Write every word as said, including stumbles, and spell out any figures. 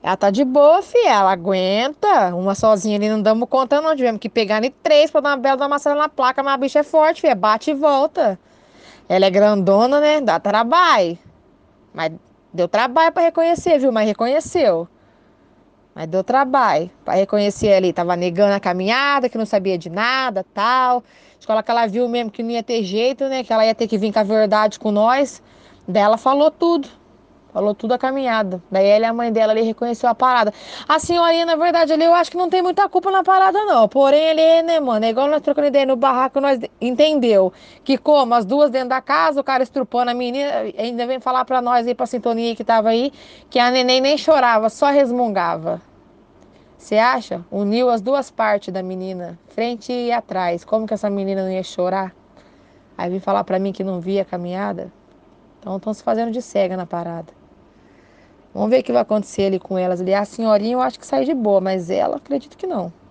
Ela tá de boa, filha. Ela aguenta. Uma sozinha ali não damos conta, não. Tivemos que pegar em três pra dar uma bela da maçã na placa. Mas a bicha é forte, filha. Bate e volta. Ela é grandona, né? Dá trabalho. Mas deu trabalho pra reconhecer, viu? Mas reconheceu. Mas deu trabalho pra reconhecer ali. Tava negando a caminhada, que não sabia de nada, tal. Escola que ela viu mesmo que não ia ter jeito, né? Que ela ia ter que vir com a verdade com nós. Daí ela falou tudo. Falou tudo a caminhada. Daí ela e a mãe dela ali reconheceu a parada. A senhorinha, na verdade, ali eu acho que não tem muita culpa na parada, não. Porém, ali, né, mano? É igual nós trocando ideia no barraco, nós entendeu que como as duas dentro da casa, o cara estrupando a menina, ainda vem falar pra nós aí, pra sintonia que tava aí, que a neném nem chorava, só resmungava. Você acha? Uniu as duas partes da menina, frente e atrás. Como que essa menina não ia chorar? Aí vem falar pra mim que não via a caminhada. Então estão se fazendo de cega na parada. Vamos ver o que vai acontecer ali com elas ali. A senhorinha eu acho que sai de boa, mas ela acredito que não.